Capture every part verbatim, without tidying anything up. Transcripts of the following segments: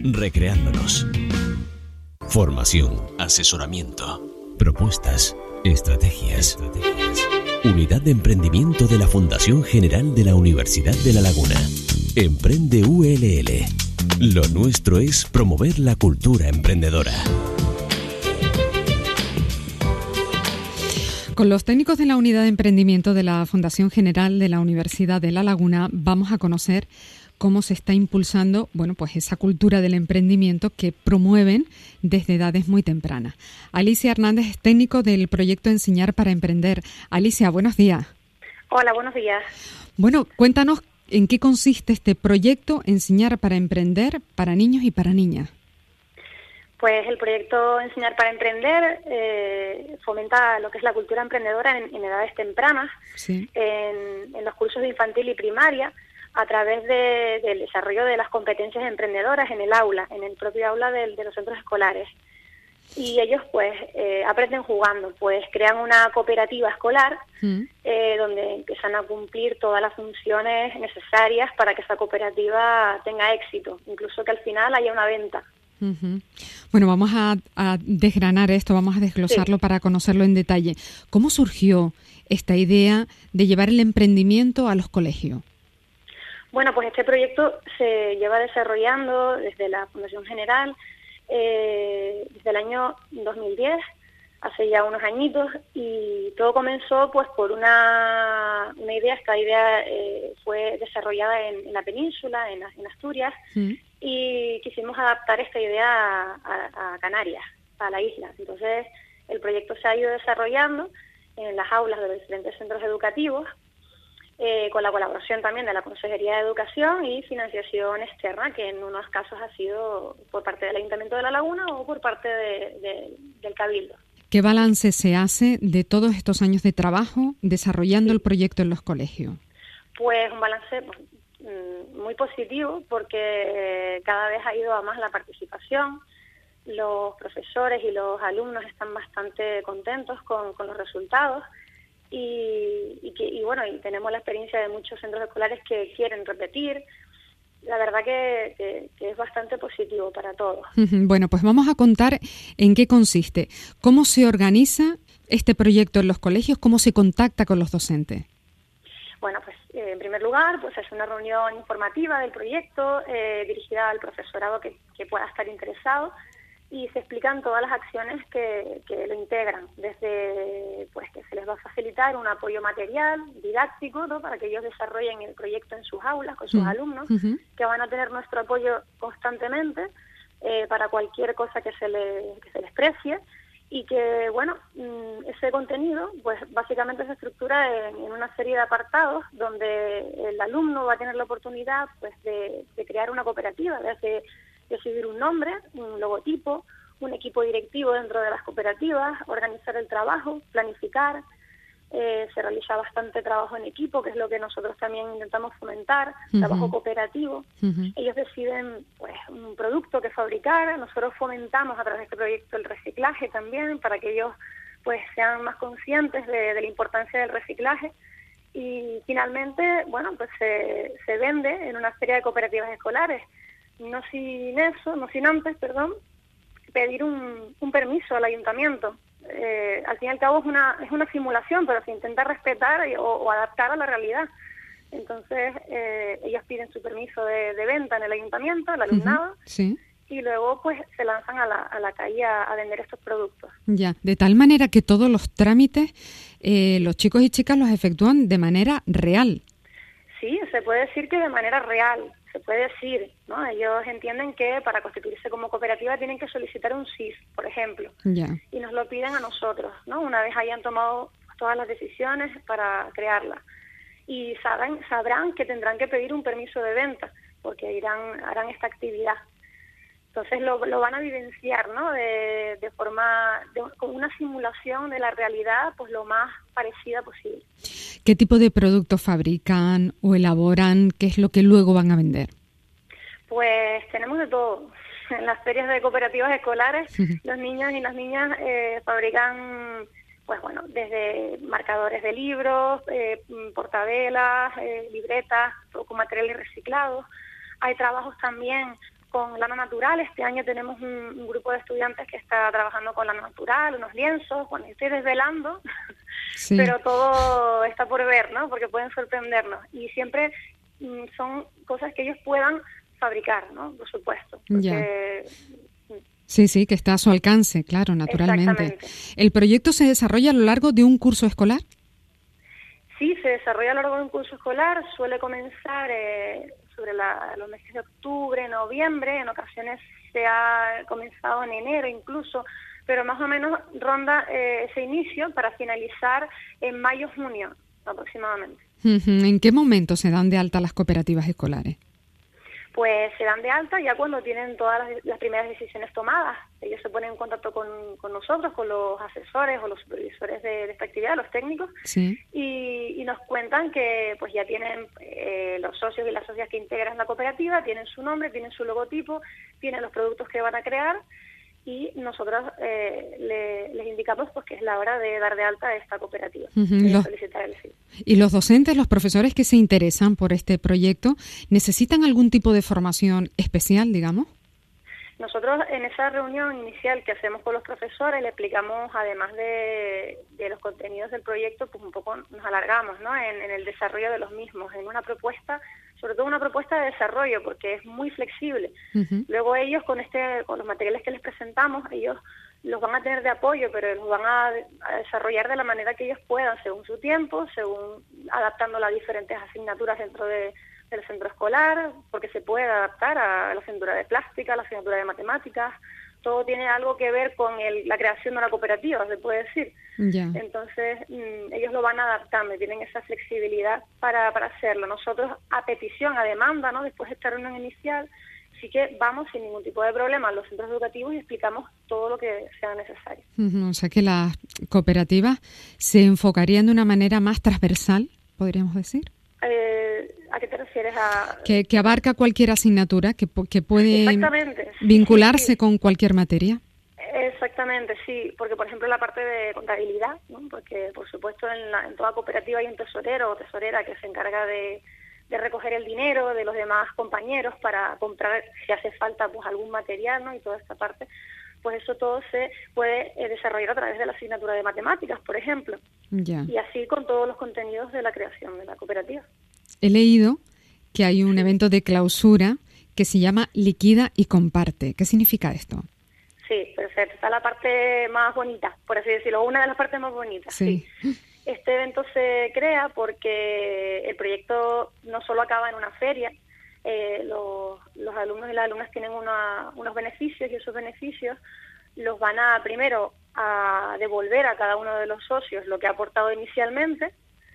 recreándonos. Formación, asesoramiento, propuestas, estrategias. estrategias. Unidad de Emprendimiento de la Fundación General de la Universidad de La Laguna. Emprende U L L. Lo nuestro es promover la cultura emprendedora. Con los técnicos de la Unidad de Emprendimiento de la Fundación General de la Universidad de La Laguna vamos a conocer cómo se está impulsando, bueno, pues esa cultura del emprendimiento que promueven desde edades muy tempranas. Alicia Hernández es técnico del proyecto Enseñar para Emprender. Alicia, buenos días. Hola, buenos días. Bueno, cuéntanos en qué consiste este proyecto Enseñar para Emprender para niños y para niñas. Pues el proyecto Enseñar para Emprender eh, fomenta lo que es la cultura emprendedora en, en edades tempranas, sí. en, en los cursos de infantil y primaria, a través de, del desarrollo de las competencias emprendedoras en el aula, en el propio aula de, de los centros escolares. Y ellos pues eh, aprenden jugando, pues crean una cooperativa escolar mm. eh, donde empiezan a cumplir todas las funciones necesarias para que esa cooperativa tenga éxito, incluso que al final haya una venta. Uh-huh. Bueno, vamos a, a desgranar esto, vamos a desglosarlo sí. para conocerlo en detalle. ¿Cómo surgió esta idea de llevar el emprendimiento a los colegios? Bueno, pues este proyecto se lleva desarrollando desde la Fundación General eh, desde el año dos mil diez, hace ya unos añitos, y todo comenzó pues por una, una idea. Esta idea eh, fue desarrollada en, en la península, en, en Asturias, sí. y quisimos adaptar esta idea a, a, a Canarias, a la isla. Entonces el proyecto se ha ido desarrollando en las aulas de los diferentes centros educativos, Eh, con la colaboración también de la Consejería de Educación y financiación externa, que en unos casos ha sido por parte del Ayuntamiento de La Laguna o por parte de, de, del Cabildo. ¿Qué balance se hace de todos estos años de trabajo desarrollando sí. el proyecto en los colegios? Pues un balance pues, muy positivo, porque cada vez ha ido a más la participación. Los profesores y los alumnos están bastante contentos con, con los resultados. Y, y, que, y bueno, y tenemos la experiencia de muchos centros escolares que quieren repetir. La verdad que, que, que es bastante positivo para todos. Bueno, pues vamos a contar en qué consiste. ¿Cómo se organiza este proyecto en los colegios? ¿Cómo se contacta con los docentes? Bueno, pues eh, en primer lugar, pues es una reunión informativa del proyecto eh, dirigida al profesorado que, que pueda estar interesado, y se explican todas las acciones que, que lo integran, desde pues que se les va a facilitar un apoyo material, didáctico, ¿no?, para que ellos desarrollen el proyecto en sus aulas con sus uh-huh. alumnos, uh-huh. que van a tener nuestro apoyo constantemente eh, para cualquier cosa que se, le, que se les precie, y que, bueno, ese contenido pues básicamente se estructura en, en una serie de apartados donde el alumno va a tener la oportunidad pues de, de crear una cooperativa, desde decidir un nombre, un logotipo, un equipo directivo dentro de las cooperativas, organizar el trabajo, planificar. Eh, se realiza bastante trabajo en equipo, que es lo que nosotros también intentamos fomentar, uh-huh. trabajo cooperativo. Uh-huh. Ellos deciden pues un producto que fabricar. Nosotros fomentamos a través de este proyecto el reciclaje también, para que ellos pues sean más conscientes de, de la importancia del reciclaje. Y finalmente, bueno, pues se, se vende en una feria de cooperativas escolares. No sin eso, no sin antes, perdón, pedir un, un permiso al ayuntamiento. Eh, al fin y al cabo es una es una simulación, pero se intenta respetar o, o adaptar a la realidad. Entonces eh, ellos piden su permiso de, de venta en el ayuntamiento, el alumnado, uh-huh. sí. y luego pues se lanzan a la, a la calle a, a vender estos productos. Ya, de tal manera que todos los trámites eh, los chicos y chicas los efectúan de manera real. Sí, se puede decir que de manera real. Se puede decir, ¿no? Ellos entienden que para constituirse como cooperativa tienen que solicitar un S I S, por ejemplo, yeah. y nos lo piden a nosotros, ¿no? Una vez hayan tomado todas las decisiones para crearla. Y sabrán, sabrán que tendrán que pedir un permiso de venta, porque irán, harán esta actividad. Entonces lo, lo van a vivenciar, ¿no? De, de forma, de, con una simulación de la realidad, pues lo más parecida posible. ¿Qué tipo de productos fabrican o elaboran? ¿Qué es lo que luego van a vender? Pues tenemos de todo. En las ferias de cooperativas escolares, uh-huh. los niños y las niñas eh, fabrican, pues bueno, desde marcadores de libros, eh, portavelas, eh, libretas, con materiales reciclados. Hay trabajos también con lana natural. Este año tenemos un, un grupo de estudiantes que está trabajando con lana natural, unos lienzos. Bueno, estoy desvelando, sí. Pero todo está por ver, ¿no? Porque pueden sorprendernos. Y siempre mm, son cosas que ellos puedan fabricar, ¿no? Por supuesto. Porque, sí, sí, que está a su alcance, claro, naturalmente. ¿El proyecto se desarrolla a lo largo de un curso escolar? Sí, se desarrolla a lo largo de un curso escolar. Suele comenzar eh, sobre la, los meses de octubre, noviembre. En ocasiones se ha comenzado en enero incluso, pero más o menos ronda eh, ese inicio para finalizar en mayo, junio aproximadamente. ¿En qué momento se dan de alta las cooperativas escolares? Pues se dan de alta ya cuando tienen todas las, las primeras decisiones tomadas. Ellos se ponen en contacto con, con nosotros, con los asesores o los supervisores de, de esta actividad, los técnicos, sí. y, y nos cuentan que pues ya tienen eh, los socios y las socias que integran la cooperativa, tienen su nombre, tienen su logotipo, tienen los productos que van a crear, y nosotros eh, le, les indicamos pues que es la hora de dar de alta a esta cooperativa, uh-huh. y los, solicitar el sí. ¿Y los docentes, los profesores que se interesan por este proyecto, necesitan algún tipo de formación especial, digamos? Nosotros en esa reunión inicial que hacemos con los profesores le explicamos, además de, de los contenidos del proyecto, pues un poco nos alargamos, ¿no? En, en el desarrollo de los mismos, en una propuesta, sobre todo una propuesta de desarrollo, porque es muy flexible. Uh-huh. Luego ellos con este, con los materiales que les presentamos, ellos los van a tener de apoyo, pero los van a, a desarrollar de la manera que ellos puedan, según su tiempo, según adaptando las diferentes asignaturas dentro de del centro escolar, porque se puede adaptar a la asignatura de plástica, a la asignatura de matemáticas. Todo tiene algo que ver con el, la creación de una cooperativa, se puede decir. Yeah. Entonces, mmm, ellos lo van adaptando y tienen esa flexibilidad para, para hacerlo. Nosotros, a petición, a demanda, ¿no? Después de esta reunión inicial, sí que vamos sin ningún tipo de problema a los centros educativos y explicamos todo lo que sea necesario. Uh-huh. O sea que las cooperativas se enfocarían de una manera más transversal, podríamos decir. Eh, ¿A qué te refieres? A Que, que abarca cualquier asignatura, que, que puede Exactamente. vincularse sí, sí. con cualquier materia. Exactamente, sí, porque por ejemplo la parte de contabilidad, ¿no? Porque por supuesto en, la, en toda cooperativa hay un tesorero o tesorera que se encarga de, de recoger el dinero de los demás compañeros para comprar, si hace falta, pues algún material, ¿no? Y toda esta parte, pues eso todo se puede eh, desarrollar a través de la asignatura de matemáticas, por ejemplo. Ya. Y así con todos los contenidos de la creación de la cooperativa. He leído que hay un evento de clausura que se llama Liquida y Comparte. ¿Qué significa esto? Sí, perfecto. Está la parte más bonita, por así decirlo, una de las partes más bonitas. Sí. sí. Este evento se crea porque el proyecto no solo acaba en una feria, eh, los, los alumnos y las alumnas tienen una, unos beneficios y esos beneficios los van a, primero, a devolver a cada uno de los socios lo que ha aportado inicialmente.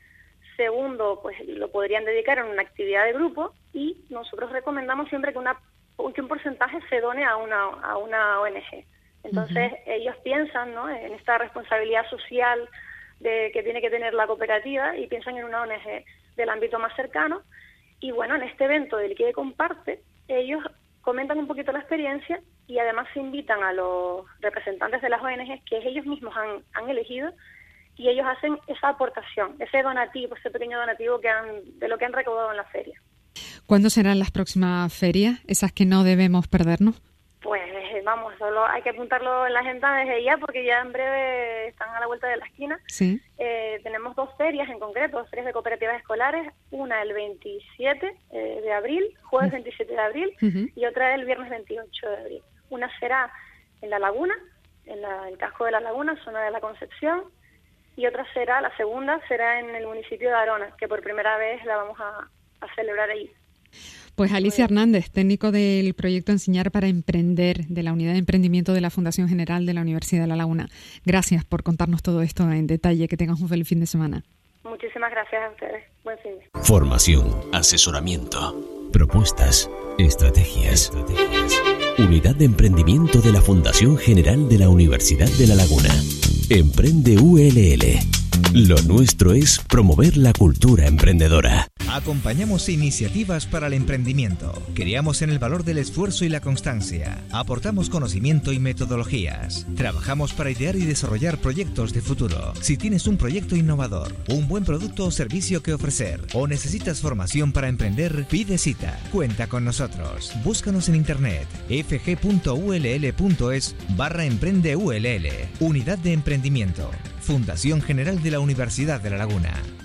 Segundo, pues lo podrían dedicar a una actividad de grupo y nosotros recomendamos siempre que, una, que un porcentaje se done a una, a una O N G. Entonces, uh-huh. ellos piensan, ¿no?, en esta responsabilidad social de que tiene que tener la cooperativa y piensan en una O N G del ámbito más cercano. Y bueno, en este evento del Liquida y Comparte, ellos comentan un poquito la experiencia y además se invitan a los representantes de las O N Ges que ellos mismos han, han elegido, y ellos hacen esa aportación, ese donativo, ese pequeño donativo que han, de lo que han recaudado en la feria. ¿Cuándo serán las próximas ferias, esas que no debemos perdernos? Pues vamos, solo hay que apuntarlo en la agenda desde ya, porque ya en breve están a la vuelta de la esquina. Sí. Eh, tenemos dos ferias en concreto, dos ferias de cooperativas escolares, una el veintisiete de abril, jueves uh-huh. veintisiete de abril, uh-huh. y otra el viernes veintiocho de abril. Una será en La Laguna, en la, el casco de La Laguna, zona de la Concepción, y otra será, la segunda, será en el municipio de Arona, que por primera vez la vamos a, a celebrar ahí. Pues Alicia Hernández, técnico del proyecto Enseñar para Emprender de la Unidad de Emprendimiento de la Fundación General de la Universidad de La Laguna. Gracias por contarnos todo esto en detalle. Que tengas un feliz fin de semana. Muchísimas gracias a ustedes. Buen fin de semana. Formación, asesoramiento, propuestas, estrategias. estrategias. Unidad de Emprendimiento de la Fundación General de la Universidad de La Laguna. Emprende U L L. Lo nuestro es promover la cultura emprendedora. Acompañamos iniciativas para el emprendimiento. Creamos en el valor del esfuerzo y la constancia. Aportamos conocimiento y metodologías. Trabajamos para idear y desarrollar proyectos de futuro. Si tienes un proyecto innovador, un buen producto o servicio que ofrecer, o necesitas formación para emprender, pide cita. Cuenta con nosotros. Búscanos en internet f g punto u l l punto es barra emprende U L L. Unidad de Emprendimiento. Fundación General de la Universidad de La Laguna.